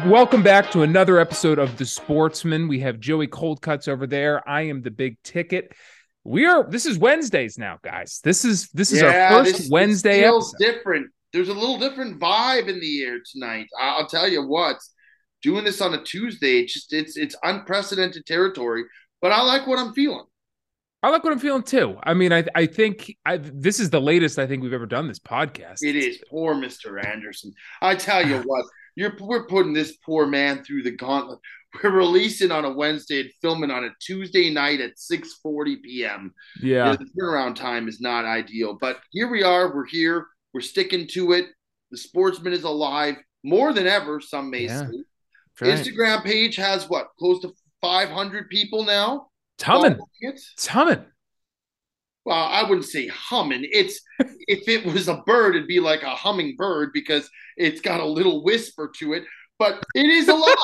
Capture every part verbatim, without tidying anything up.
Welcome back to another episode of The Sportsman. We have Joey Coldcuts over there. I am the Big Ticket. We are. This is Wednesdays now, guys. This is this is Yeah, our first this, Wednesday this feels episode. different. There's a little different vibe in the air tonight. I- I'll tell you what. Doing this on a Tuesday, it's just it's it's unprecedented territory. But I like what I'm feeling. I like what I'm feeling too. I mean, I I think I, this is the latest I think we've ever done this podcast. It is poor Mister Anderson. I tell you what, you're we're putting this poor man through the gauntlet. We're releasing on a Wednesday and filming on a Tuesday night at six forty p.m. Yeah, The turnaround time is not ideal, but here we are. We're here. We're sticking to it. The Sportsman is alive more than ever. Some may yeah. say. Right. Instagram page has what, close to five hundred people now. Tumming. It. It's humming. Well, I wouldn't say humming. It's if it was a bird, it'd be like a hummingbird because it's got a little whisper to it. But it is alive.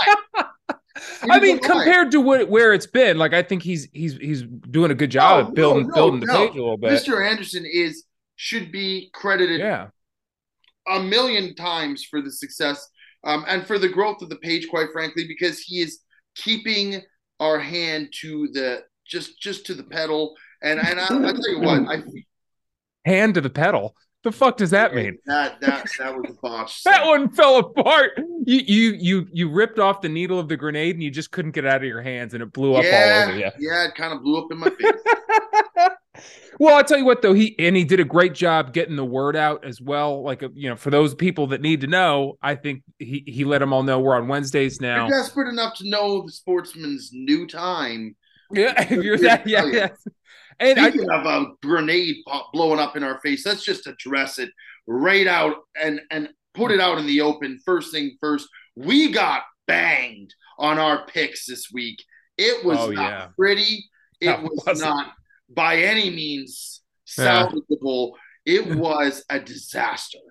I mean, alive. Compared to what, where it's been, like I think he's he's he's doing a good job oh, of building no, no, building the no. page a little bit. Mister Anderson is should be credited yeah. a million times for the success um, and for the growth of the page, quite frankly, because he is keeping our hand to the just just to the pedal. And and I, I tell you what, I hand to the pedal. The fuck does that mean? That that that was a botch. That one fell apart. You you you you ripped off the needle of the grenade and you just couldn't get it out of your hands and it blew up yeah, all over you. Yeah, it kind of blew up in my face. Well, I'll tell you what though, he and he did a great job getting the word out as well. Like you know, for those people that need to know, I think he he let them all know we're on Wednesdays now. You're desperate enough to know the Sportsman's new time. Yeah, if you're that, yeah, yeah. And Speaking I, of a grenade pop blowing up in our face, let's just address it right out and, and put it out in the open. First thing first, we got banged on our picks this week. It was oh, not yeah. pretty. It no, was wasn't. not by any means salvageable. Yeah. It was a disaster.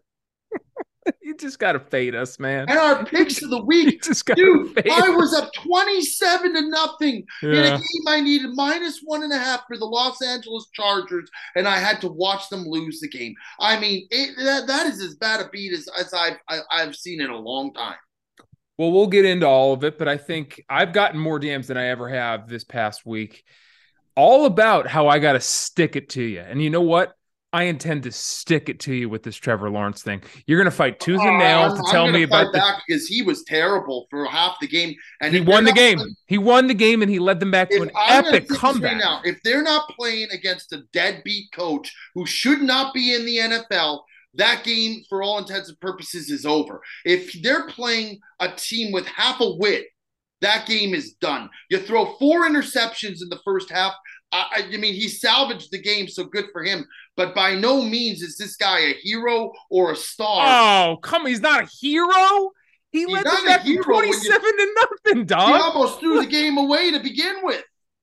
You just got to fade us, man. And our picks of the week, just dude, fade I us. was up twenty-seven to nothing yeah. in a game I needed minus one and a half for the Los Angeles Chargers, and I had to watch them lose the game. I mean, it, that, that is as bad a beat as, as I've, I, I've seen in a long time. Well, we'll get into all of it, but I think I've gotten more D Ms than I ever have this past week, all about how I got to stick it to you. And you know what? I intend to stick it to you with this Trevor Lawrence thing. You're going to fight tooth and nail uh, to tell me about that because he was terrible for half the game, and he won the game. Playing, he won the game, and he led them back to an I'm epic comeback. Right now, if they're not playing against a deadbeat coach who should not be in the N F L, that game, for all intents and purposes, is over. If they're playing a team with half a wit, that game is done. You throw four interceptions in the first half. I, I mean, he salvaged the game, so good for him. But by no means is this guy a hero or a star. Oh, come on. He's not a hero? He He's led them back from twenty-seven you, to nothing, dog. He almost threw the game away to begin with.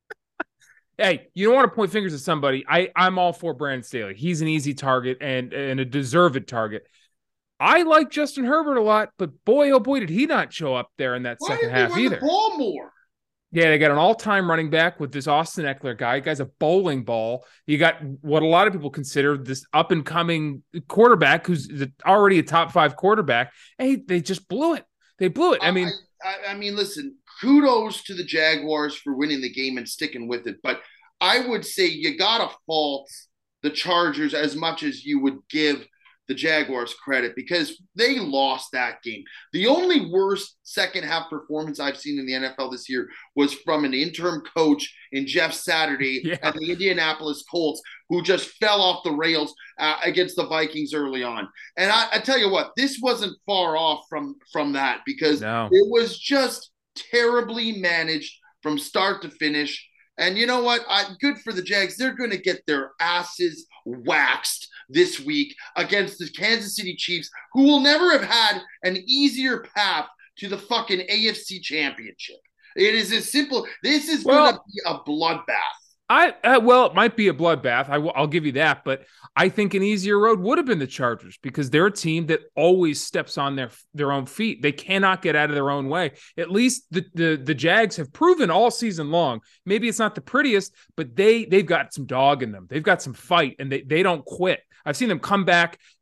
Hey, you don't want to point fingers at somebody. I, I'm all for Brandon Staley. He's an easy target and, and a deserved target. I like Justin Herbert a lot, but boy, oh boy, did he not show up there in that Why second did half run either. The ball more? Yeah, they got an all-time running back with this Austin Eckler guy. Guy's a bowling ball. You got what a lot of people consider this up-and-coming quarterback who's already a top five quarterback. Hey, they just blew it. They blew it. I mean, I, I, I mean, listen, kudos to the Jaguars for winning the game and sticking with it. But I would say you got to fault the Chargers as much as you would give the Jaguars credit because they lost that game. The only worst second half performance I've seen in the N F L this year was from an interim coach in Jeff Saturday yeah. at the Indianapolis Colts, who just fell off the rails uh, against the Vikings early on. And I, I tell you what, this wasn't far off from, from that because no. it was just terribly managed from start to finish. And you know what? I, good for the Jags. They're going to get their asses waxed this week against the Kansas City Chiefs, who will never have had an easier path to the fucking A F C Championship. It is as simple. This is well, going to be a bloodbath. I uh, well, it might be a bloodbath. I w- I'll give you that, but I think an easier road would have been the Chargers because they're a team that always steps on their their own feet. They cannot get out of their own way. At least the the, the Jags have proven all season long. Maybe it's not the prettiest, but they they've got some dog in them. They've got some fight, and they they don't quit. I've seen them come back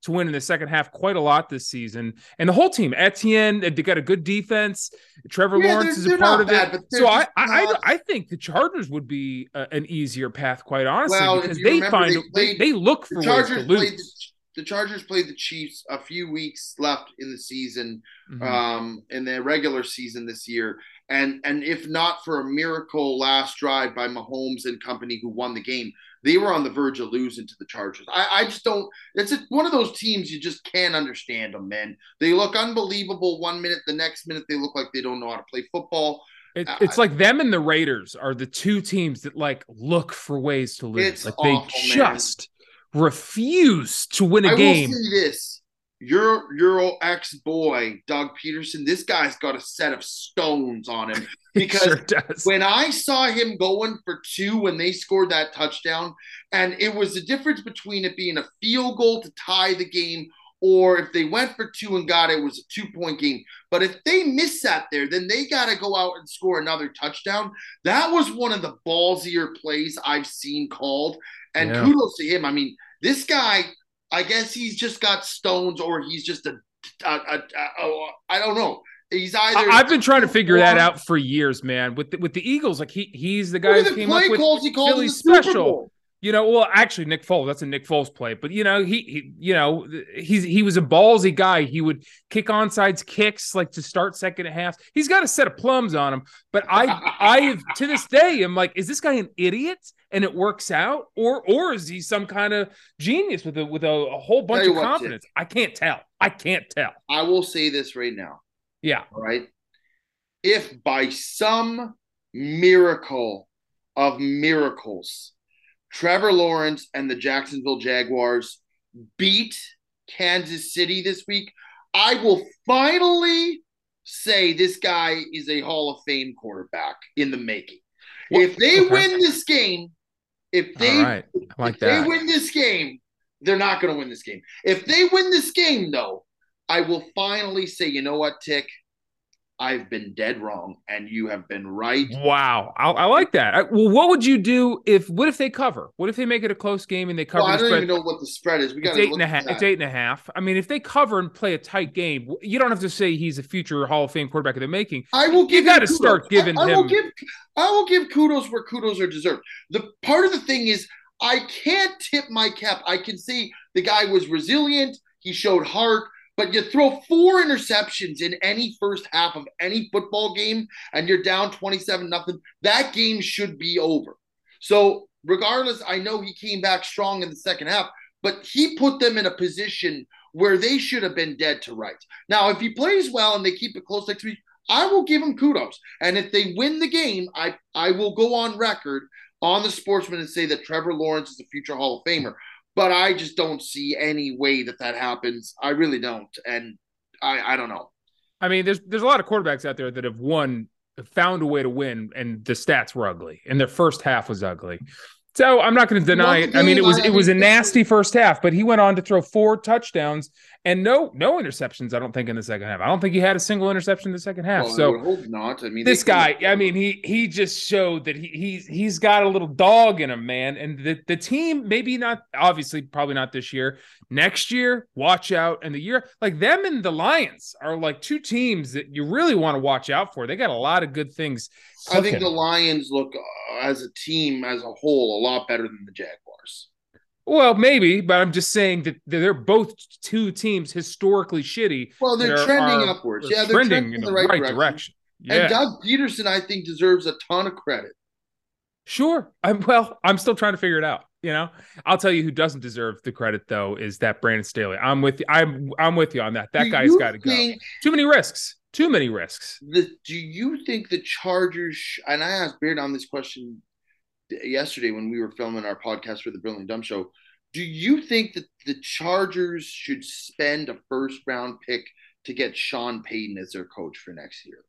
to win in the second half quite a lot this season. And the whole team, Etienne, they got a good defense. Trevor Yeah, Lawrence is a they're part not of bad, it. but they're So I, just I, not- I, I think the Chargers would be uh, an easier path, quite honestly, Well, if because you they remember, find they they, played- they look for the ways Chargers to played the, lose. the Chargers played the Chiefs a few weeks left in the season, Mhm. um, in the regular season this year. And and if not for a miracle last drive by Mahomes and company who won the game, they were on the verge of losing to the Chargers. I, I just don't. It's a, one of those teams you just can't understand them, man. They look unbelievable one minute, the next minute they look like they don't know how to play football. It, Uh, it's like them and the Raiders are the two teams that like look for ways to lose. It's Like awful, they man. just refuse to win a I game. will say this. Your your ex boy, Doug Peterson, this guy's got a set of stones on him. Because Sure does. when I saw him going for two when they scored that touchdown, and it was the difference between it being a field goal to tie the game, or if they went for two and got it, it was a two-point game. But if they miss that there, then they got to go out and score another touchdown. That was one of the ballsier plays I've seen called. And Yeah. kudos to him. I mean, this guy, I guess he's just got stones, or he's just a, a, a, a, a I don't know. He's either. I- I've been trying to figure that out for years, man. With the, with the Eagles, like he he's the guy Look who at the came play up with calls he called in Philly the Super special. Bowl. You know, well, actually, Nick Foles. That's a Nick Foles play, but you know, he, he, you know, he's he was a ballsy guy. He would kick onside kicks like to start second half. He's got a set of plums on him. But I, I to this day, am like, is this guy an idiot? And it works out, or or is he some kind of genius with a with a, a whole bunch Tell you of what, confidence? I can't tell. I can't tell. I will say this right now. Yeah. All right. If by some miracle of miracles, Trevor Lawrence and the Jacksonville Jaguars beat Kansas City this week, I will finally say this guy is a Hall of Fame quarterback in the making. Well, if they okay. win this game, if they, All right. I like if that. they win this game, they're not going to win this game. If they win this game, though, I will finally say, you know what, Tick? I've been dead wrong, and you have been right. Wow, I, I like that. I, well, what would you do if? What if they cover? What if they make it a close game and they cover? Well, I the don't spread? even know what the spread is. We got It's eight and a half. It's eight and a half. I mean, if they cover and play a tight game, you don't have to say he's a future Hall of Fame quarterback in the making. I will give. You got to kudos. start giving I, I him. will give. I will give kudos where kudos are deserved. The part of the thing is, I can't tip my cap. I can say the guy was resilient. He showed heart. But you throw four interceptions in any first half of any football game, and you're down twenty-seven nothing. That game should be over. So regardless, I know he came back strong in the second half, but he put them in a position where they should have been dead to rights. Now, if he plays well and they keep it close next week, I will give him kudos. And if they win the game, I, I will go on record on the Sportsman and say that Trevor Lawrence is a future Hall of Famer. But I just don't see any way that that happens. I really don't. And I, I don't know. I mean, there's there's a lot of quarterbacks out there that have won, found a way to win, and the stats were ugly, and their first half was ugly. So I'm not going to deny it. I mean, it was it was a nasty first half, but he went on to throw four touchdowns and no no interceptions. I don't think in the second half. I don't think he had a single interception in the second half. Well, so I would hope not. I mean, this guy, I mean, he he just showed that he he's he's got a little dog in him, man. And the the team, maybe not, obviously, probably not this year. Next year, watch out. And the year, like them and the Lions are like two teams that you really want to watch out for. They got a lot of good things. I think the Lions look uh, as a team as a whole a lot better than the Jaguars. Well, maybe, but I'm just saying that they're both two teams historically shitty. Well, they're that trending are- upwards. they're Yeah, they're trending, trending in in the, the right right, direction. direction. Yeah, And Doug Peterson, I think, deserves a ton of credit. sure. I'm well. I'm still trying to figure it out. You know, I'll tell you who doesn't deserve the credit though is that Brandon Staley. I'm with you. I'm I'm with you on that. That Do guy's you got to go. think Too many risks. Too many risks. The, do you think the Chargers, and I asked Beard on this question yesterday when we were filming our podcast for the Brilliant Dumb Show, do you think that the Chargers should spend a first round pick to get Sean Payton as their coach for next year?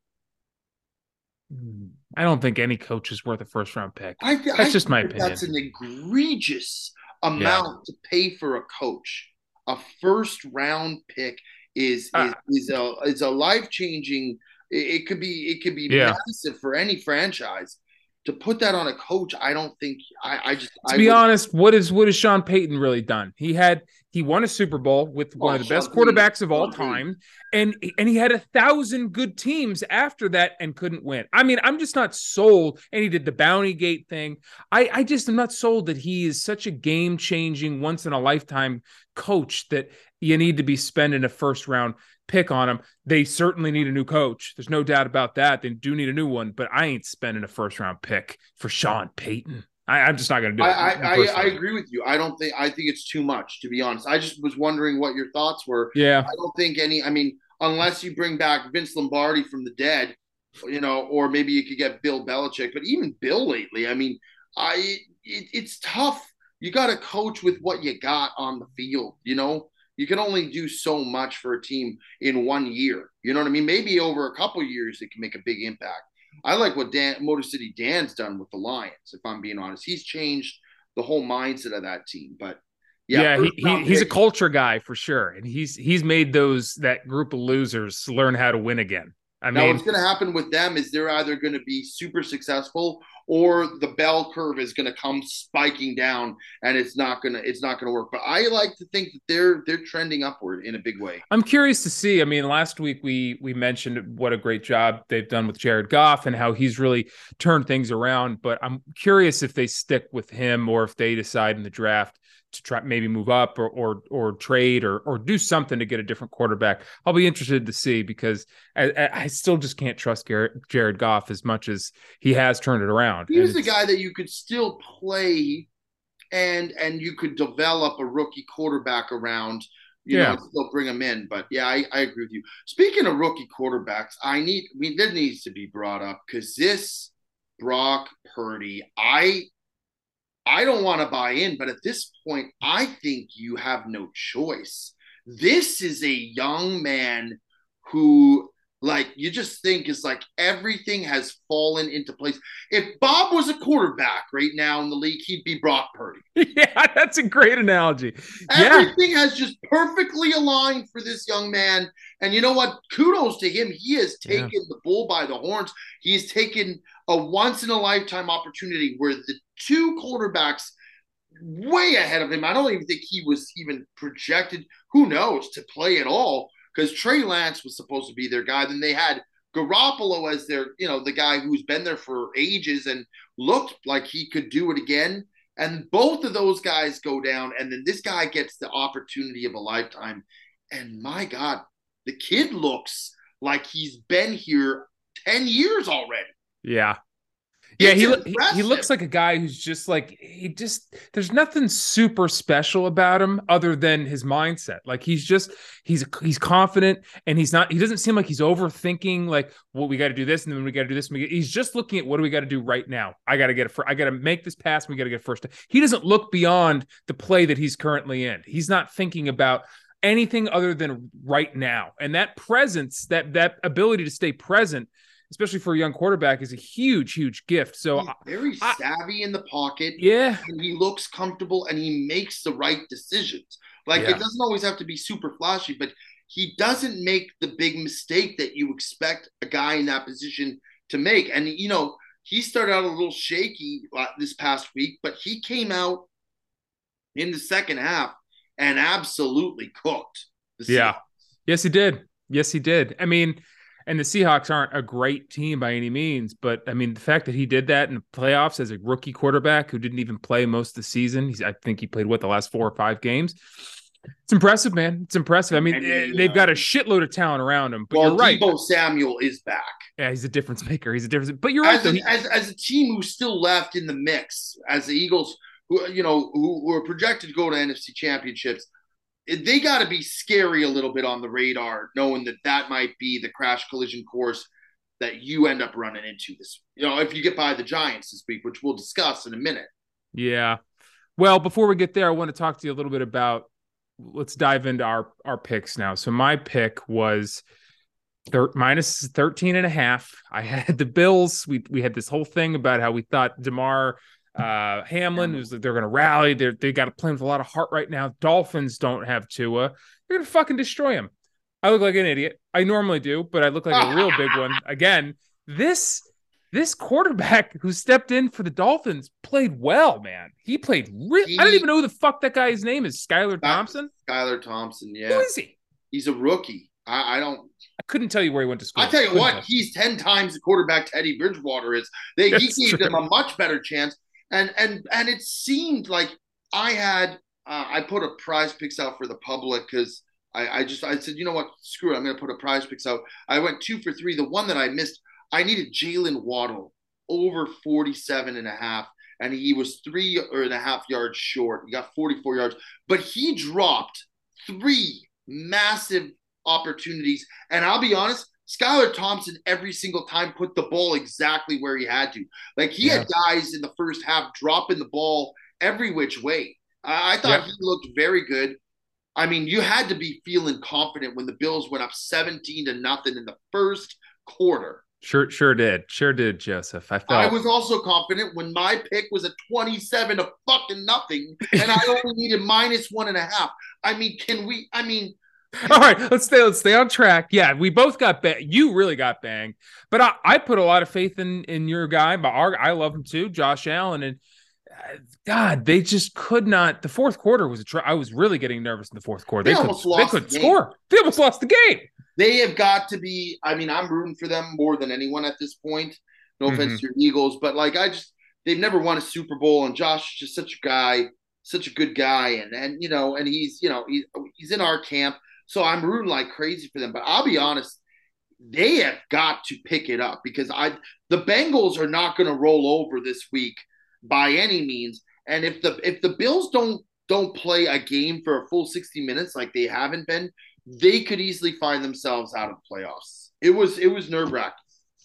I don't think any coach is worth a first round pick. I, That's I just my think opinion. That's an egregious amount to pay for a coach. A first round pick is is, Uh, is a is a life changing. It, it could be it could be Yeah. massive for any franchise. To put that on a coach, I don't think. I, I just To I be would- honest, what is what has Sean Payton really done? He had He won a Super Bowl with one Oh, of the best Sean Payton. quarterbacks of all Sean Payton. time. And, and he had a thousand good teams after that and couldn't win. I mean, I'm just not sold. And he did the Bounty Gate thing. I, I just am not sold that he is such a game-changing, once-in-a-lifetime coach that you need to be spending a first-round pick on him. They certainly need a new coach. There's no doubt about that. They do need a new one, but I ain't spending a first-round pick for Sean Payton. I, I'm just not going to do it. I, I, I, I agree with you. I don't think I think it's too much, to be honest. I just was wondering what your thoughts were. Yeah. I don't think any. I mean, unless you bring back Vince Lombardi from the dead, you know, or maybe you could get Bill Belichick. But even Bill lately, I mean, I it, it's tough. You got to coach with what you got on the field. You know, you can only do so much for a team in one year. You know what I mean? Maybe over a couple of years, it can make a big impact. I like what Dan, Motor City Dan's done with the Lions, if I'm being honest. He's changed the whole mindset of that team. But yeah, yeah he, he, he's a culture guy for sure. And he's he's made those that group of losers learn how to win again. I now, mean, what's going to happen with them is they're either going to be super successful or the bell curve is going to come spiking down, and it's not going to it's not going to work. But I like to think that they're they're trending upward in a big way. I'm curious to see. I mean, last week we we mentioned what a great job they've done with Jared Goff and how he's really turned things around. But I'm curious if they stick with him or if they decide in the draft to try maybe move up or or or trade or or do something to get a different quarterback. I'll be interested to see because I, I still just can't trust Garrett, Jared Goff as much as he has turned it around. He's the guy that you could still play and and you could develop a rookie quarterback around, you yeah. know, still bring him in. But yeah, I, I agree with you. Speaking of rookie quarterbacks, I need I mean that needs to be brought up because this Brock Purdy, I I don't want to buy in, but at this point, I think you have no choice. This is a young man who, like, you just think is like everything has fallen into place. If Bob was a quarterback right now in the league, he'd be Brock Purdy. Yeah, that's a great analogy. Everything yeah. has just perfectly aligned for this young man. And you know what? Kudos to him. He has taken yeah. the bull by the horns. He's taken a once-in-a-lifetime opportunity where the two quarterbacks way ahead of him, I don't even think he was even projected, who knows, to play at all, because Trey Lance was supposed to be their guy. Then they had Garoppolo as their, you know, the guy who's been there for ages and looked like he could do it again. And both of those guys go down, and then this guy gets the opportunity of a lifetime. And my God, the kid looks like he's been here ten years already. Yeah. Yeah, he, he he looks like a guy who's just like, he just, there's nothing super special about him other than his mindset. Like he's just, he's he's confident and he's not, he doesn't seem like he's overthinking like, well, we got to do this and then we got to do this. He's just looking at what do we got to do right now? I got to get it for, I got to make this pass. We got to get first. He doesn't look beyond the play that he's currently in. He's not thinking about anything other than right now. And that presence, that that ability to stay present, especially for a young quarterback, is a huge, huge gift. So he's very I, savvy in the pocket. Yeah. And he looks comfortable and he makes the right decisions. Like yeah. it doesn't always have to be super flashy, but he doesn't make the big mistake that you expect a guy in that position to make. And, you know, he started out a little shaky this past week, but he came out in the second half and absolutely cooked. Yeah. Yes, he did. Yes, he did. I mean, and the Seahawks aren't a great team by any means, but I mean, the fact that he did that in the playoffs as a rookie quarterback who didn't even play most of the season, he's, I think he played, what, the last four or five games? It's impressive, man. It's impressive. I mean, and he, they've uh, got a shitload of talent around him, but well, you're right. Deebo Samuel is back. Yeah, he's a difference maker. He's a difference. But you're right, as, though. A, he, as, as a team who's still left in the mix, as the Eagles, who, you know, who, who are projected to go to N F C championships, they got to be scary a little bit on the radar, knowing that that might be the crash collision course that you end up running into this, you know, if you get by the Giants this week, which we'll discuss in a minute. Yeah. Well, before we get there, I want to talk to you a little bit about, let's dive into our, our picks now. So my pick was thir- minus thirteen and a half. I had the Bills. We, we had this whole thing about how we thought DeMar uh, Hamlin was, they're going to rally. They're, they got to play with a lot of heart right now. Dolphins don't have Tua. They're going to fucking destroy him. I look like an idiot. I normally do, but I look like a real big one. Again, this this quarterback who stepped in for the Dolphins played well, man. He played really. I don't even know who the fuck that guy's name is. Skylar Thompson? Skylar Thompson, yeah. Who is he? He's a rookie. I, I don't. I couldn't tell you where he went to school. I tell you couldn't what, tell. he's ten times the quarterback Teddy Bridgewater is. They he gave true. them a much better chance, and and and it seemed like I had. Uh, I put a prize picks out for the public because I, I just I said, you know what, screw it, I'm going to put a prize picks out. I went two for three. The one that I missed, I needed Jalen Waddle over forty-seven and a half, and he was three or and a half yards short. He got forty-four yards, but he dropped three massive opportunities. And I'll be honest, Skylar Thompson every single time put the ball exactly where he had to. Like he yeah. had guys in the first half dropping the ball every which way. I, I thought yeah. he looked very good. I mean, you had to be feeling confident when the Bills went up seventeen to nothing in the first quarter. Sure, sure did. Sure did, Joseph. I felt I was also confident when my pick was a twenty-seven to fucking nothing, and I only needed minus one and a half. I mean, can we? I mean, all right, let's stay. Let's stay on track. Yeah, we both got banged. You really got banged, but I, I put a lot of faith in in your guy. But our, I love him too, Josh Allen, and uh, God, they just could not. The fourth quarter was a. Tr- I was really getting nervous in the fourth quarter. They, they almost could, lost. They couldn't the score. They almost lost the game. They have got to be. I mean, I'm rooting for them more than anyone at this point. No offense mm-hmm. to your Eagles, but like I just, they've never won a Super Bowl, and Josh is just such a guy, such a good guy, and and you know, and he's you know he's he's in our camp. So I'm rooting like crazy for them. But I'll be honest, they have got to pick it up because I the Bengals are not going to roll over this week by any means. And if the if the Bills don't don't play a game for a full sixty minutes like they haven't been, they could easily find themselves out of playoffs. It was it was nerve-wracking.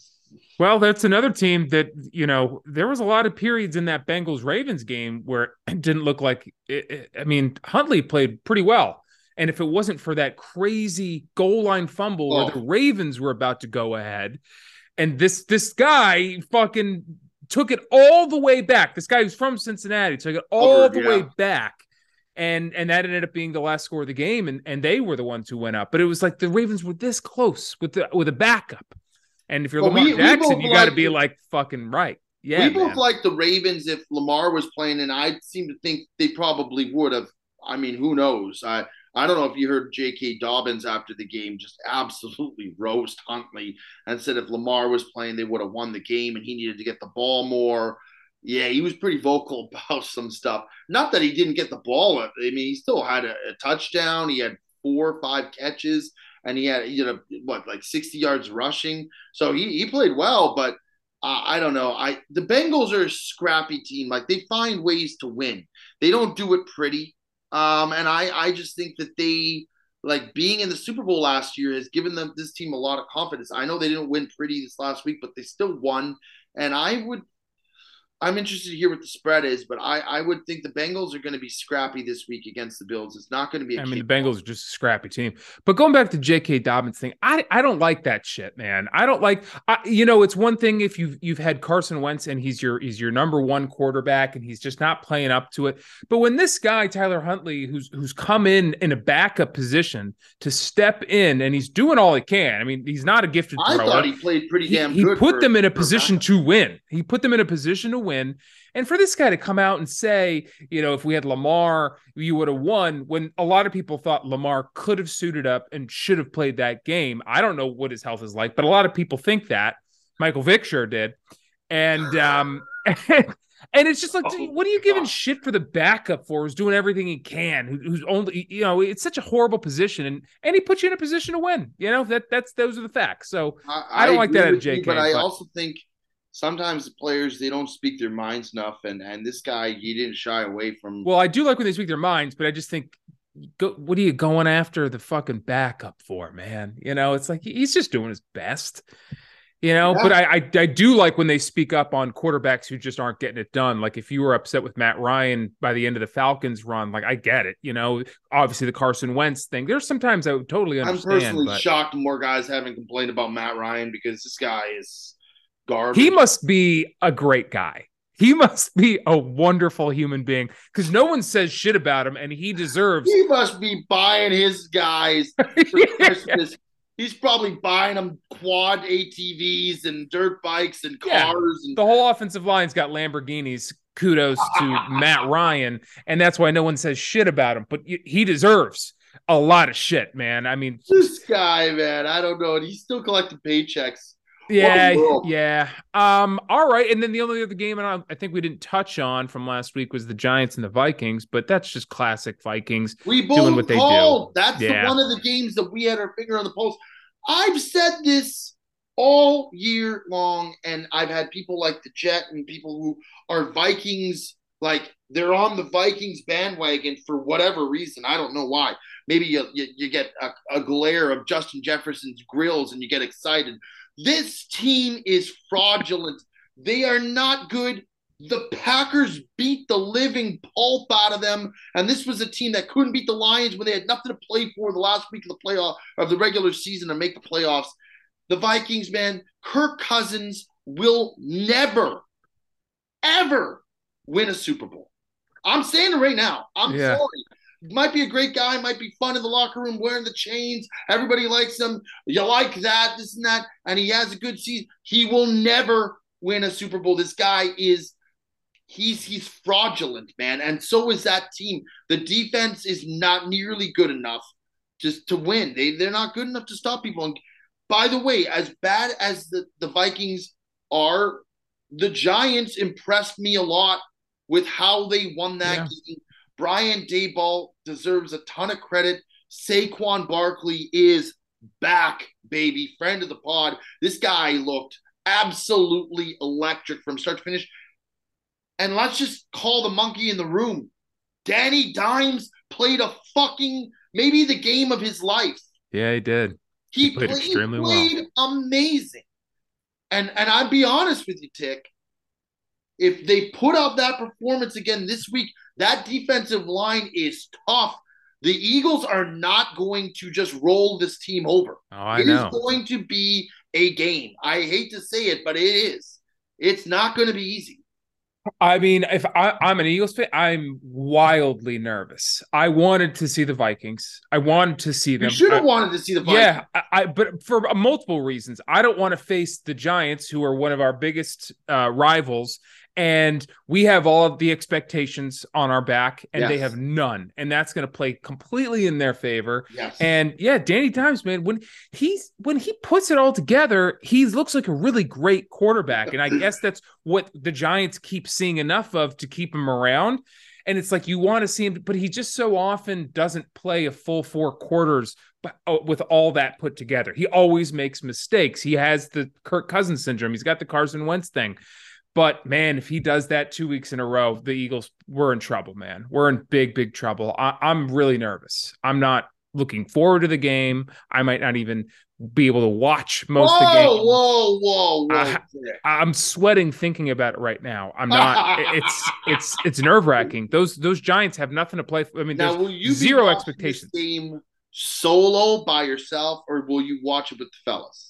Well, that's another team that, you know, there was a lot of periods in that Bengals-Ravens game where it didn't look like it, it, I mean, Huntley played pretty well. And if it wasn't for that crazy goal line fumble oh. where the Ravens were about to go ahead, and this this guy fucking took it all the way back. This guy who's from Cincinnati took it all Over, the yeah. way back. And and that ended up being the last score of the game, and, and they were the ones who went up. But it was like the Ravens were this close with the with a backup. And if you're well, Lamar we, Jackson, we you got to be like fucking right. Yeah, we both like the Ravens if Lamar was playing, and I seem to think they probably would have. I mean, who knows? I I don't know if you heard J K. Dobbins after the game just absolutely roast Huntley and said if Lamar was playing, they would have won the game, and he needed to get the ball more. Yeah, he was pretty vocal about some stuff. Not that he didn't get the ball. I mean, he still had a, a touchdown. He had four or five catches, and he had, you know, what, like sixty yards rushing. So he, he played well, but uh, I don't know. I the Bengals are a scrappy team. Like, they find ways to win. They don't do it pretty. Um, and I, I just think that they, like, being in the Super Bowl last year has given them this team a lot of confidence. I know they didn't win pretty this last week, but they still won. And I would – I'm interested to hear what the spread is, but I, I would think the Bengals are going to be scrappy this week against the Bills. It's not going to be a I mean, the Bengals are just a scrappy team. But going back to J K. Dobbins thing, I I don't like that shit, man. I don't like I, you know, it's one thing if you've you've had Carson Wentz and he's your he's your number one quarterback and he's just not playing up to it. But when this guy, Tyler Huntley, who's who's come in in a backup position to step in and he's doing all he can. I mean, he's not a gifted thrower. I thought he played pretty damn he, good. He put for, them in a position to win. He put them in a position to win. Win. And for this guy to come out and say, you know, if we had Lamar, you would have won, when a lot of people thought Lamar could have suited up and should have played that game. I don't know what his health is like, but a lot of people think that. Michael Vick sure did. And um, and it's just like, oh, what are you giving God. shit for the backup for who's doing everything he can, who, who's only, you know, it's such a horrible position. And and he puts you in a position to win. You know, that that's those are the facts. So I, I don't I like that out of J K. You, but I but, also think sometimes the players, they don't speak their minds enough, and and this guy, he didn't shy away from. Well, I do like when they speak their minds, but I just think, go, what are you going after the fucking backup for, man? You know, it's like he's just doing his best, you know. Yeah. But I, I I do like when they speak up on quarterbacks who just aren't getting it done. Like if you were upset with Matt Ryan by the end of the Falcons run, like I get it, you know. Obviously the Carson Wentz thing. There's sometimes I would totally understand. I'm personally but... shocked more guys haven't complained about Matt Ryan because this guy is. Garbage. He must be a great guy. He must be a wonderful human being because no one says shit about him, and he deserves. He must be buying his guys for yeah. Christmas he's probably buying them quad A T Vs and dirt bikes and cars. Yeah, and the whole offensive line's got Lamborghinis. Kudos to Matt Ryan, and that's why no one says shit about him. But he deserves a lot of shit, man. I mean, this guy, man, I don't know. He's still collecting paychecks. Yeah, yeah. Um, all right. And then the only other game I, I think we didn't touch on from last week was the Giants and the Vikings, but that's just classic Vikings we both doing what they called. do. That's yeah. the, one of the games that we had our finger on the pulse. I've said this all year long, and I've had people like the Jet and people who are Vikings, like they're on the Vikings bandwagon for whatever reason. I don't know why. Maybe you, you, you get a, a glare of Justin Jefferson's grills and you get excited. This team is fraudulent. They are not good. The Packers beat the living pulp out of them, and this was a team that couldn't beat the Lions when they had nothing to play for the last week of the playoff of the regular season to make the playoffs. The Vikings, man, Kirk Cousins will never, ever win a Super Bowl. I'm saying it right now. I'm yeah. sorry. Might be a great guy, might be fun in the locker room wearing the chains. Everybody likes him. You like that, this and that. And he has a good season. He will never win a Super Bowl. This guy is, he's he's fraudulent, man. And so is that team. The defense is not nearly good enough just to win. They, they're not good enough to stop people. And by the way, as bad as the, the Vikings are, the Giants impressed me a lot with how they won that yeah. game. Brian Daboll deserves a ton of credit. Saquon Barkley is back, baby. Friend of the pod. This guy looked absolutely electric from start to finish. And let's just call the monkey in the room. Danny Dimes played a fucking, maybe the game of his life. Yeah, he did. He, he played play, extremely he played well. amazing. And, and I'll be honest with you, Tick. If they put up that performance again this week, that defensive line is tough. The Eagles are not going to just roll this team over. Oh, I it know. is going to be a game. I hate to say it, but it is. It's not going to be easy. I mean, if I, I'm an Eagles fan, I'm wildly nervous. I wanted to see the Vikings. I wanted to see them. You should have I, wanted to see the Vikings. Yeah, I, I, but for multiple reasons. I don't want to face the Giants, who are one of our biggest uh, rivals. And we have all of the expectations on our back, and yes. they have none. And that's going to play completely in their favor. Yes. And yeah, Danny Dimes, man, when he's when he puts it all together, he looks like a really great quarterback. And I guess that's what the Giants keep seeing enough of to keep him around. And it's like you want to see him, but he just so often doesn't play a full four quarters but with all that put together. He always makes mistakes. He has the Kirk Cousins syndrome. He's got the Carson Wentz thing. But, man, if he does that two weeks in a row, the Eagles, we're in trouble, man. We're in big, big trouble. I, I'm really nervous. I'm not looking forward to the game. I might not even be able to watch most whoa, of the game. Whoa, whoa, whoa, I, I'm sweating thinking about it right now. I'm not. it's it's it's nerve-wracking. Those those Giants have nothing to play for. I mean, now, there's will you zero be expectations. This game solo by yourself, or will you watch it with the fellas?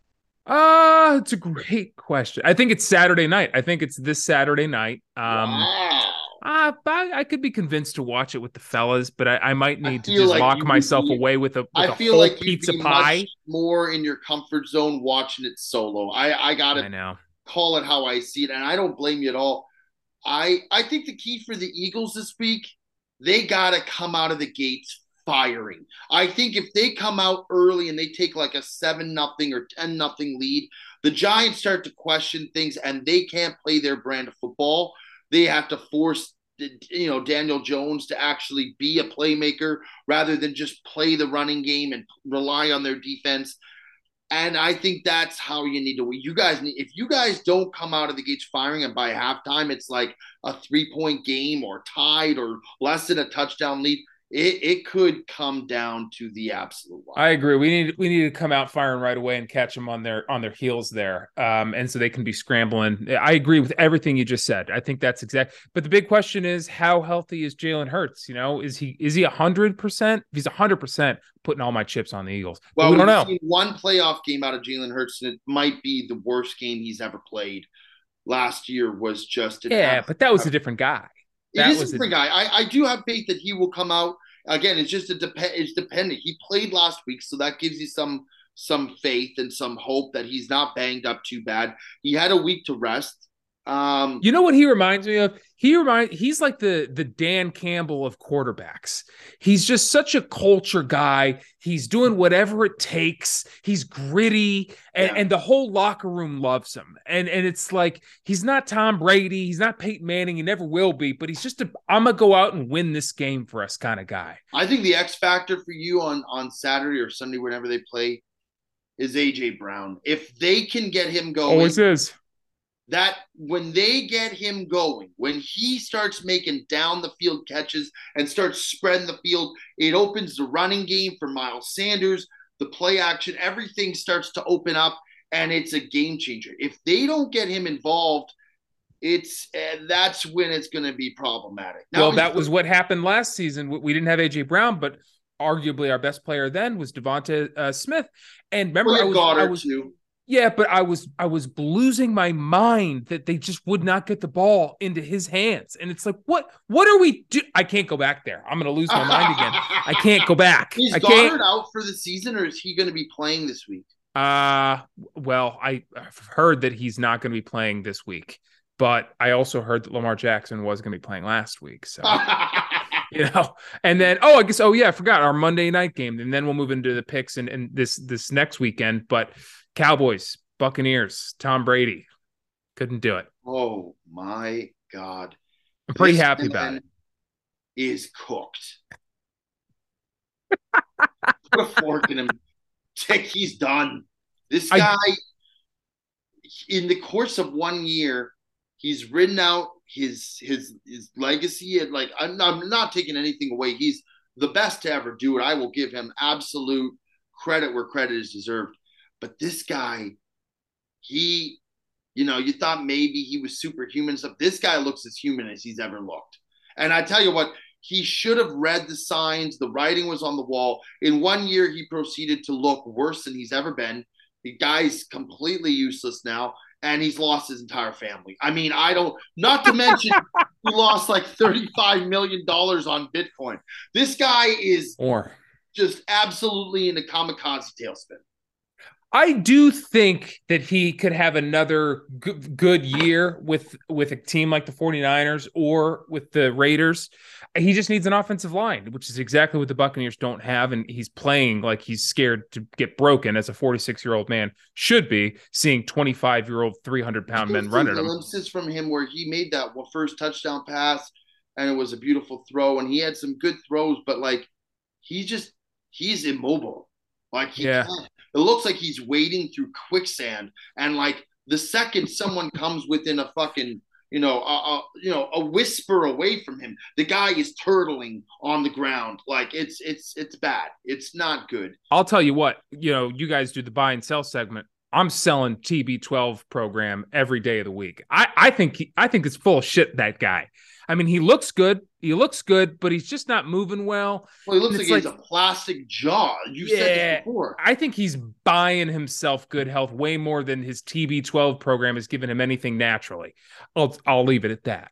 Uh, it's a great question. I think it's Saturday night. I think it's this Saturday night. Um, wow. Uh, I, I could be convinced to watch it with the fellas, but I, I might need to just like lock myself be, away with a, with I a feel whole like pizza you'd be pie. Much more in your comfort zone watching it solo. I, I gotta I know. call it how I see it, and I don't blame you at all. I I think the key for the Eagles this week, they gotta come out of the gates firing. I think if they come out early and they take like a seven nothing or ten nothing lead, the Giants start to question things and they can't play their brand of football. They have to force, you know, Daniel Jones to actually be a playmaker rather than just play the running game and rely on their defense. And I think that's how you need to win. You guys need, if you guys don't come out of the gates firing and by halftime it's like a three-point game or tied or less than a touchdown lead, It it could come down to the absolute line. I agree. We need we need to come out firing right away and catch them on their on their heels there, um, and so they can be scrambling. I agree with everything you just said. I think that's exact. But the big question is, how healthy is Jalen Hurts? You know, is he is he a hundred percent? If he's a hundred percent, putting all my chips on the Eagles. Well, but we don't we've know. Seen one playoff game out of Jalen Hurts, and it might be the worst game he's ever played. Last year was just an yeah, but that was a different guy. It That is was a different a, guy. I, I do have faith that he will come out. Again, it's just a dep- it's dependent. He played last week, so that gives you some some faith and some hope that he's not banged up too bad. He had a week to rest. Um, you know what he reminds me of? He remind he's like the the Dan Campbell of quarterbacks. He's just such a culture guy. He's doing whatever it takes. He's gritty, and, yeah. and the whole locker room loves him. And and it's like he's not Tom Brady, he's not Peyton Manning, he never will be, but he's just a I'm gonna go out and win this game for us kind of guy. I think the X factor for you on on Saturday or Sunday, whenever they play, is A J Brown. If they can get him going, always is. That when they get him going, when he starts making down the field catches and starts spreading the field, it opens the running game for Miles Sanders, the play action, everything starts to open up, and it's a game changer. If they don't get him involved, it's uh, that's when it's going to be problematic. Now, well, that was what happened last season. We didn't have A J Brown, but arguably our best player then was Devonta uh, Smith. And remember, well, I was, I was too. Yeah, but I was I was losing my mind that they just would not get the ball into his hands. And it's like, what what are we do? I can't go back there. I'm going to lose my mind again. I can't go back. Is I Goddard can't. out for the season, or is he going to be playing this week? Uh, well, I, I've heard that he's not going to be playing this week. But I also heard that Lamar Jackson was going to be playing last week. So, you know, and then, oh, I guess, oh, yeah, I forgot our Monday night game. And then we'll move into the picks and, and this this next weekend. But Cowboys, Buccaneers, Tom Brady. Couldn't do it. Oh, my God. I'm pretty this happy about it. Is cooked. Put a fork in him. Tick, he's done. This guy, I, in the course of one year, he's ridden out his his his legacy. And like, I'm, I'm not taking anything away. He's the best to ever do it. I will give him absolute credit where credit is deserved. But this guy, he, you know, you thought maybe he was superhuman stuff. This guy looks as human as he's ever looked. And I tell you what, he should have read the signs. The writing was on the wall. In one year, he proceeded to look worse than he's ever been. The guy's completely useless now, and he's lost his entire family. I mean, I don't, not to mention he lost like thirty-five million dollars on Bitcoin. This guy is or just absolutely in a kamikaze tailspin. I do think that he could have another good, good year with, with a team like the 49ers or with the Raiders. He just needs an offensive line, which is exactly what the Buccaneers don't have. And he's playing like he's scared to get broken, as a forty-six-year-old man should be, seeing twenty-five-year-old, three hundred pound men running him. Glimpses from him where he made that first touchdown pass, and it was a beautiful throw. And he had some good throws, but like he just he's immobile. Like he yeah. can't. It looks like he's wading through quicksand, and like the second someone comes within a fucking, you know, a, a you know a whisper away from him, the guy is turtling on the ground. Like it's it's it's bad. It's not good. I'll tell you what, you know, you guys do the buy and sell segment. I'm selling T B twelve program every day of the week. I I think he, I think it's full of shit, that guy. I mean, he looks good. He looks good, but he's just not moving well. Well, he looks like he has a plastic jaw. You yeah, said this before. I think he's buying himself good health way more than his T B twelve program has given him anything naturally. I'll I'll leave it at that.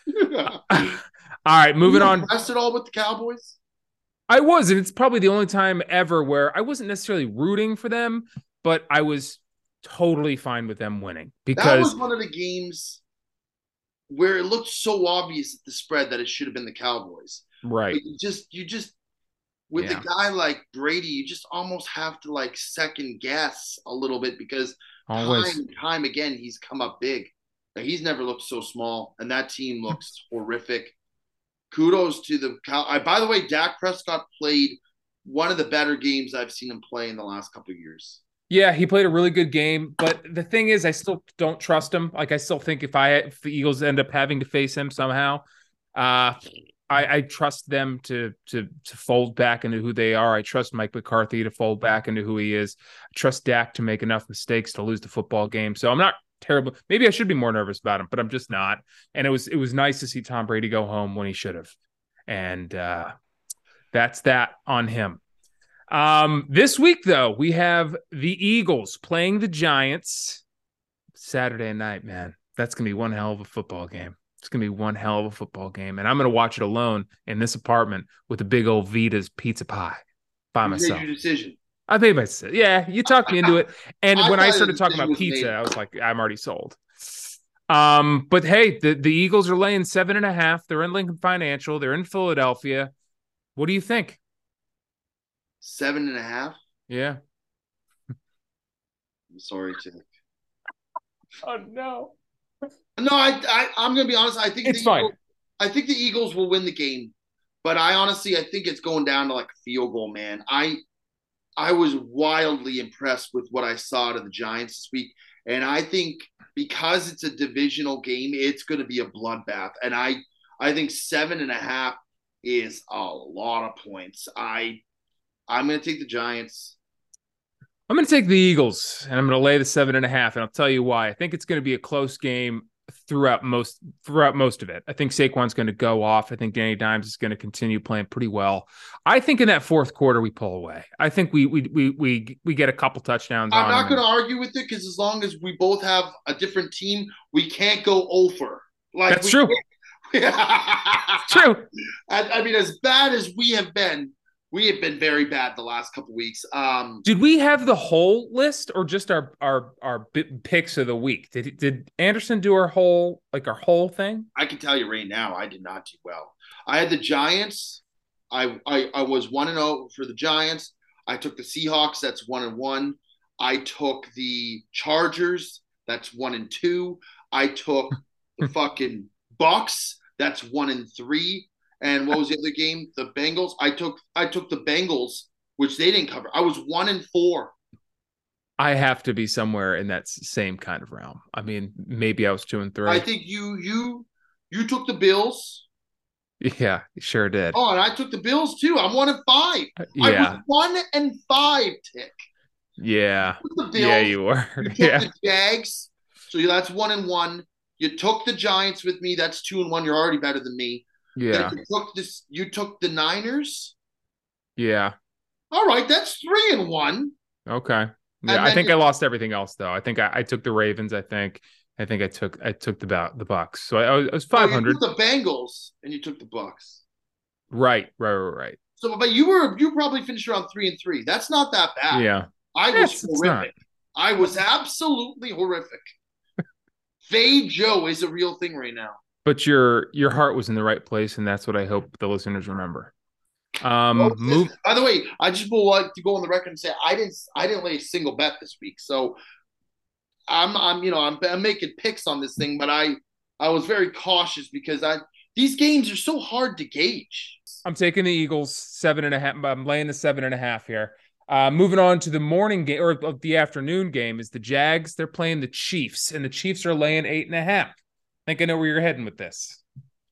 All right, moving Were you on. Impressed at all with the Cowboys? I was, and it's probably the only time ever where I wasn't necessarily rooting for them, but I was totally fine with them winning, because that was one of the games where it looked so obvious at the spread that it should have been the Cowboys. Right. But you just, you just, with Yeah. a guy like Brady, you just almost have to like second guess a little bit, because Always. time and time again, he's come up big. Like, he's never looked so small, and that team looks horrific. Kudos to the Cow. I, by the way, Dak Prescott played one of the better games I've seen him play in the last couple of years. Yeah, he played a really good game, but the thing is, I still don't trust him. Like, I still think if I if the Eagles end up having to face him somehow, uh, I, I trust them to to to fold back into who they are. I trust Mike McCarthy to fold back into who he is. I trust Dak to make enough mistakes to lose the football game. So I'm not terrible. Maybe I should be more nervous about him, but I'm just not. And it was it was nice to see Tom Brady go home when he should have, and uh, that's that on him. Um, this week, though, we have the Eagles playing the Giants Saturday night, man. That's going to be one hell of a football game. It's going to be one hell of a football game. And I'm going to watch it alone in this apartment with a big old Vita's pizza pie by You myself. made your decision. I made my yeah. You talked me into it, and I when I thought the started talking decision about was pizza, made. I was like, I'm already sold. Um, but hey, the the Eagles are laying seven and a half. They're in Lincoln Financial. They're in Philadelphia. What do you think? Seven and a half. Yeah. I'm sorry, Tim. Oh no. No, I, I I'm gonna be honest. I think the It's fine. Eagles, I think the Eagles will win the game, but I honestly I think it's going down to like a field goal, man. I I was wildly impressed with what I saw out of the Giants this week, and I think because it's a divisional game, it's going to be a bloodbath. And I I think seven and a half is a lot of points. I I'm going to take the Giants. I'm going to take the Eagles, and I'm going to lay the seven and a half, and I'll tell you why. I think it's going to be a close game throughout most throughout most of it. I think Saquon's going to go off. I think Danny Dimes is going to continue playing pretty well. I think in that fourth quarter we pull away. I think we we we we we get a couple touchdowns. I'm on not going to and... argue with it because as long as we both have a different team, we can't go over. Like that's we true. True. I, I mean, as bad as we have been, we have been very bad the last couple weeks. Um, did we have the whole list or just our our our picks of the week? Did did Anderson do our whole like our whole thing? I can tell you right now, I did not do well. I had the Giants. I I, I was one and zero for the Giants. I took the Seahawks. That's one and one. I took the Chargers. That's one and two. I took the fucking Bucks. That's one and three. And what was the other game? The Bengals. I took I took the Bengals, which they didn't cover. I was one and four. I have to be somewhere in that same kind of realm. I mean, maybe I was two and three. I think you you you took the Bills. Yeah, sure did. Oh, and I took the Bills too. I'm one and five. Yeah. I was one and five, Tick. Yeah. You took the Bills, yeah, you were. You took yeah. the Jags. So that's one and one. You took the Giants with me. That's two and one. You're already better than me. Yeah. Then you took this. You took the Niners. Yeah. All right, that's three and one. Okay. Yeah, I think I lost everything else though. I think I, I took the Ravens. I think. I think I took I took the the Bucks. So I, I was five hundred. No, you took the Bengals and you took the Bucks. Right, right, right, right. So, but you were you probably finished around three and three. That's not that bad. Yeah, I was yes, horrific. I was absolutely horrific. Fade Joe is a real thing right now. But your your heart was in the right place, and that's what I hope the listeners remember. Um, oh, move. By the way, I just would like to go on the record and say I didn't I didn't lay a single bet this week, so I'm I'm you know I'm, I'm making picks on this thing, but I I was very cautious because I these games are so hard to gauge. I'm taking the Eagles seven and a half. I'm laying the seven and a half here. Uh, moving on to the morning game or the afternoon game is the Jags. They're playing the Chiefs, and the Chiefs are laying eight and a half. I think I know where you're heading with this.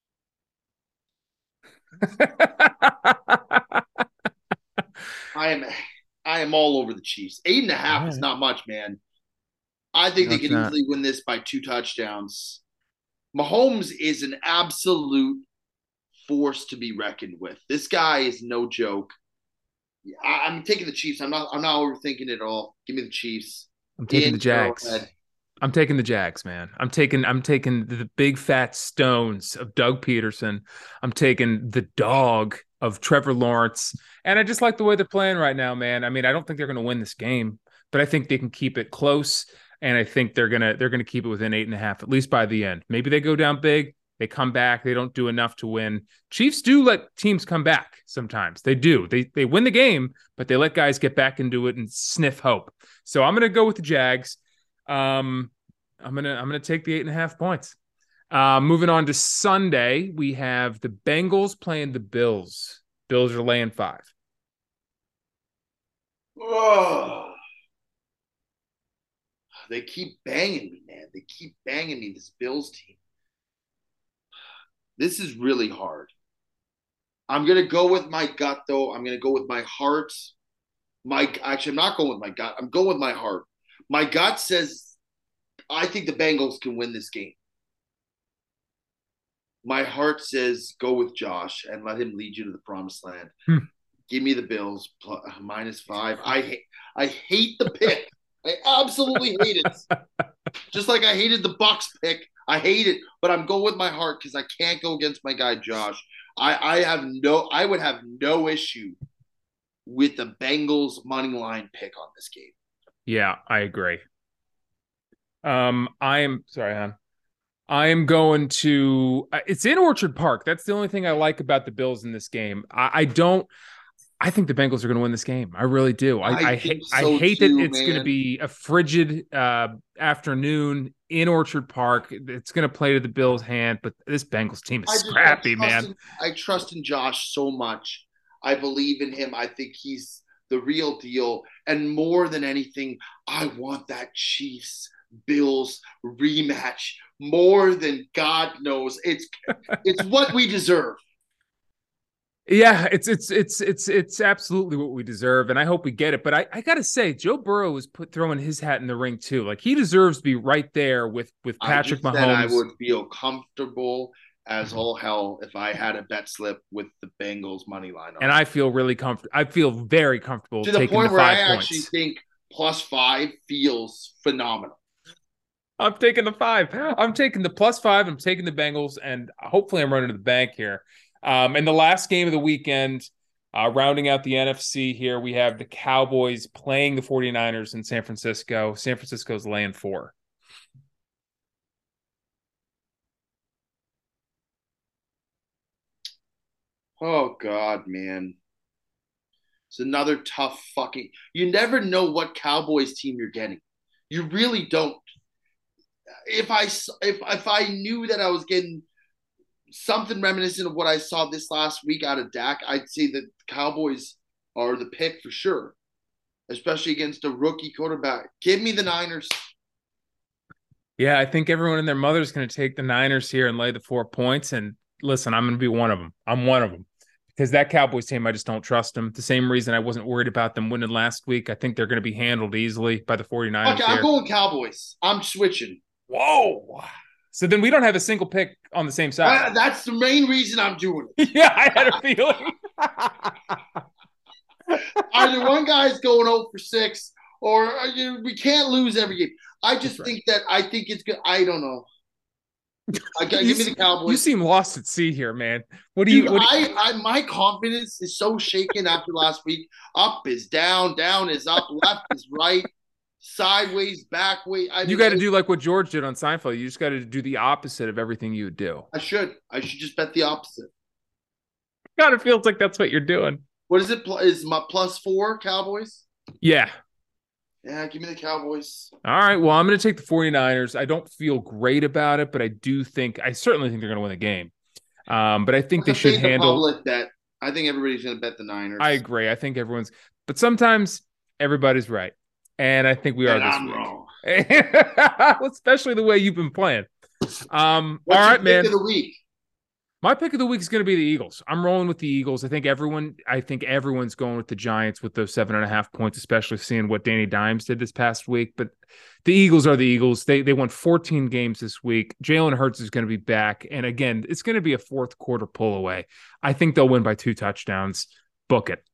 I am I am all over the Chiefs. Eight and a half right. is not much, man. I think no, they can not. easily win this by two touchdowns. Mahomes is an absolute force to be reckoned with. This guy is no joke. I, I'm taking the Chiefs. I'm not. I'm not overthinking it at all. Give me the Chiefs. I'm taking In, the Jags. I'm taking the Jags, man. I'm taking. I'm taking the big fat stones of Doug Peterson. I'm taking the dog of Trevor Lawrence, and I just like the way they're playing right now, man. I mean, I don't think they're going to win this game, but I think they can keep it close. And I think they're gonna they're gonna keep it within eight and a half, at least by the end. Maybe they go down big, they come back, they don't do enough to win. Chiefs do let teams come back sometimes. They do. They they win the game, but they let guys get back into it and sniff hope. So I'm gonna go with the Jags. Um, I'm gonna I'm gonna take the eight and a half points. Uh, moving on to Sunday, we have the Bengals playing the Bills. Bills are laying five. Oh. They keep banging me, man. They keep banging me, this Bills team. This is really hard. I'm going to go with my gut, though. I'm going to go with my heart. My Actually, I'm not going with my gut. I'm going with my heart. My gut says I think the Bengals can win this game. My heart says go with Josh and let him lead you to the promised land. Hmm. Give me the Bills plus, minus five. I hate, I hate the pick. I absolutely hate it. Just like I hated the Bucks pick. I hate it, but I'm going with my heart because I can't go against my guy Josh. I, I have no I would have no issue with the Bengals money line pick on this game. Yeah, I agree. Um, I am sorry, hon. I am going to. It's in Orchard Park. That's the only thing I like about the Bills in this game. I, I don't. I think the Bengals are going to win this game. I really do. I I I, think ha- I so hate too, that it's going to man. be a frigid uh, afternoon in Orchard Park. It's going to play to the Bills' hand, but this Bengals team is I just I scrappy, trust man. in, I trust in Josh so much. I believe in him. I think he's the real deal. And more than anything, I want that Chiefs Bills rematch more than God knows. It's it's what we deserve. Yeah, it's it's it's it's it's absolutely what we deserve, and I hope we get it. But I, I gotta say, Joe Burrow is put throwing his hat in the ring too. Like he deserves to be right there with with I Patrick just said I Mahomes. would feel comfortable as all hell if I had a bet slip with the Bengals money line on And it. I feel really comfortable. I feel very comfortable To the taking point the where I five actually points. think plus five feels phenomenal. I'm taking the five. I'm taking the plus five. I'm taking the Bengals, and hopefully I'm running to the bank here. Um, and the last game of the weekend, uh, rounding out the N F C here, we have the Cowboys playing the 49ers in San Francisco. San Francisco's laying four. Oh God, man. It's another tough fucking. You never know what Cowboys team you're getting. You really don't. If I if if I knew that I was getting something reminiscent of what I saw this last week out of Dak, I'd say that the Cowboys are the pick for sure, especially against a rookie quarterback. Give me the Niners. Yeah, I think everyone and their mother is going to take the Niners here and lay the four points. And listen, I'm going to be one of them. I'm one of them. Because that Cowboys team, I just don't trust them. The same reason I wasn't worried about them winning last week. I think they're going to be handled easily by the 49ers Okay, I'm here. going Cowboys. I'm switching. Whoa. So then we don't have a single pick on the same side. I, that's the main reason I'm doing it. Yeah, I had a feeling. Either one guy's going oh for six, or uh, you, we can't lose every game. I just right. think that I think it's good. I don't know. I, give you, me the Cowboys. You seem lost at sea here, man. What do Dude, you? What do you... I, I, my confidence is so shaken after last week. Up is down, down is up, left is right, sideways, back way. I mean, you got to do like what George did on Seinfeld. You just got to do the opposite of everything you would do. I should. I should just bet the opposite. God, it feels like that's what you're doing. What is it? Is my plus four Cowboys? Yeah. Yeah, give me the Cowboys. All right. Well, I'm going to take the 49ers. I don't feel great about it, but I do think, I certainly think they're going to win the game. Um, but I think That's they should handle. The public bet. I think everybody's going to bet the Niners. I agree. I think everyone's, but sometimes everybody's right. And I think we and are this I'm week. Wrong. Especially the way you've been playing. Um, What's all your right, pick man. of the week? My pick of the week is going to be the Eagles. I'm rolling with the Eagles. I think everyone, I think everyone's going with the Giants with those seven and a half points, especially seeing what Danny Dimes did this past week. But the Eagles are the Eagles. They they won fourteen games this week. Jalen Hurts is going to be back, and again, it's going to be a fourth quarter pull away. I think they'll win by two touchdowns. Book it.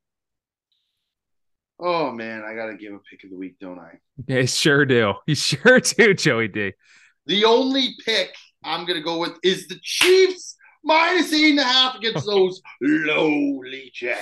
Oh man, I got to give a pick of the week, don't I? Yeah, you sure do. You sure do, Joey D. The only pick I'm going to go with is the Chiefs. Minus eight and a half against those lowly Jacks.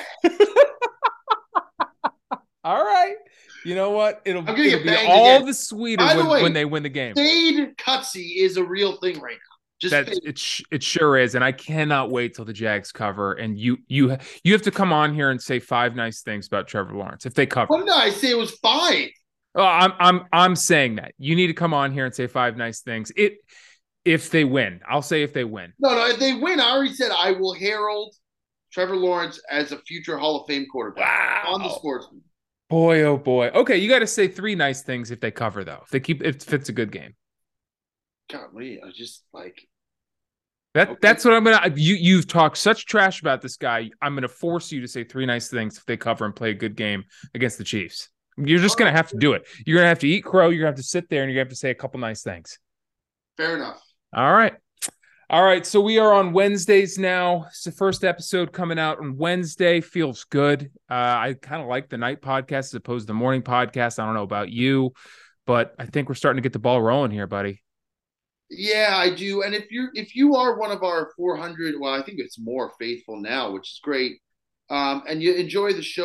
All right. You know what? It'll, it'll be all again. the sweeter when, the way, when they win the game. Fade Cutsy is a real thing right now. Just that it, it sure is, and I cannot wait till the Jags cover. And you you you have to come on here and say five nice things about Trevor Lawrence if they cover. What did I say? It was five. Oh, I'm I'm I'm saying that you need to come on here and say five nice things. It. If they win, I'll say if they win. No, no, if they win, I already said I will herald Trevor Lawrence as a future Hall of Fame quarterback. Wow. On the Sportsman. Boy, oh boy. Okay, you got to say three nice things if they cover, though. If they keep, if it's a good game. God, wait, I just like that. Okay. That's what I'm gonna. You you've talked such trash about this guy. I'm gonna force you to say three nice things if they cover and play a good game against the Chiefs. You're just gonna have to do it. You're gonna have to eat crow. You're gonna have to sit there and you're gonna have to say a couple nice things. Fair enough. All right. All right. So we are on Wednesdays now. It's the first episode coming out on Wednesday. Feels good. Uh, I kind of like the night podcast as opposed to the morning podcast. I don't know about you, but I think we're starting to get the ball rolling here, buddy. Yeah, I do. And if you're if you are one of our four hundred, well, I think it's more faithful now, which is great. Um, and you enjoy the show,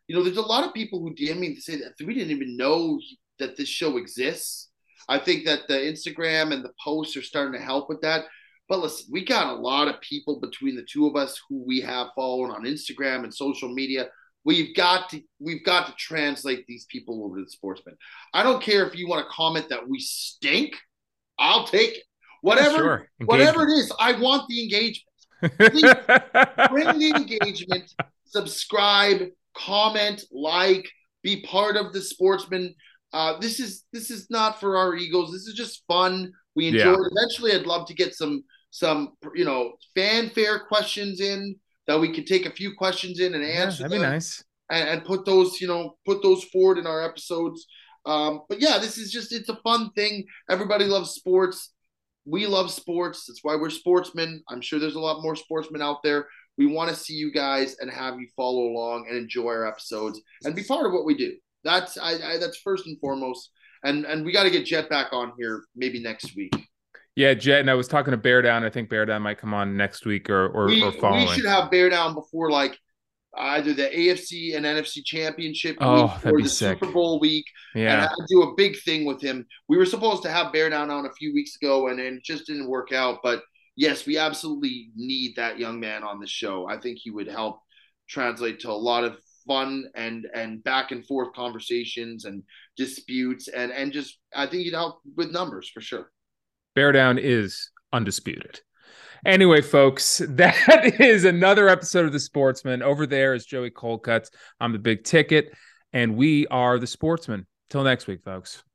you know, there's a lot of people who D M me to say that we didn't even know that this show exists. I think that the Instagram and the posts are starting to help with that. But listen, we got a lot of people between the two of us who we have following on Instagram and social media. We've got to we've got to translate these people over to the Sportsman. I don't care if you want to comment that we stink. I'll take it. Whatever, yeah, sure. Whatever it is, I want the engagement. Please bring the engagement, subscribe, comment, like, be part of the Sportsman. Uh, this is this is not for our egos. This is just fun. We enjoy yeah. it. Eventually, I'd love to get some some you know fanfare questions in that we could take a few questions in and answer. Yeah, that'd them be nice. And, and put those you know put those forward in our episodes. Um, but yeah, this is just it's a fun thing. Everybody loves sports. We love sports. That's why we're sportsmen. I'm sure there's a lot more sportsmen out there. We want to see you guys and have you follow along and enjoy our episodes and be part of what we do. That's I, I that's first and foremost. And and we got to get Jet back on here maybe next week. Yeah, Jet. And I was talking to Bear Down. I think Bear Down might come on next week or or, we, or following. We should have Bear Down before like either the A F C and N F C championship oh, week that'd or be the sick. Super Bowl week. Yeah. And I'd do a big thing with him. We were supposed to have Bear Down on a few weeks ago and, and it just didn't work out. But yes, we absolutely need that young man on the show. I think he would help translate to a lot of fun and and back and forth conversations and disputes and and just I think he'd help with numbers for sure. Bear Down is undisputed. Anyway, folks, that is another episode of The Sportsman. Over there is Joey Coldcuts. I'm the Big Ticket, and we are The Sportsman. Till next week, folks.